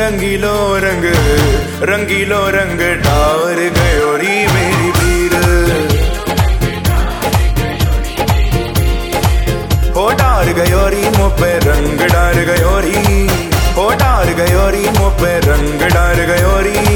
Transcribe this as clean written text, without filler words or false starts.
रंगीलो रंग, रंगीलो रंग डार गयोरी मेरी पीर। हो डार गयोरी मुँह पे रंग डार गयोरी, हो डार गयोरी मुँह पे रंग डार गयोरी।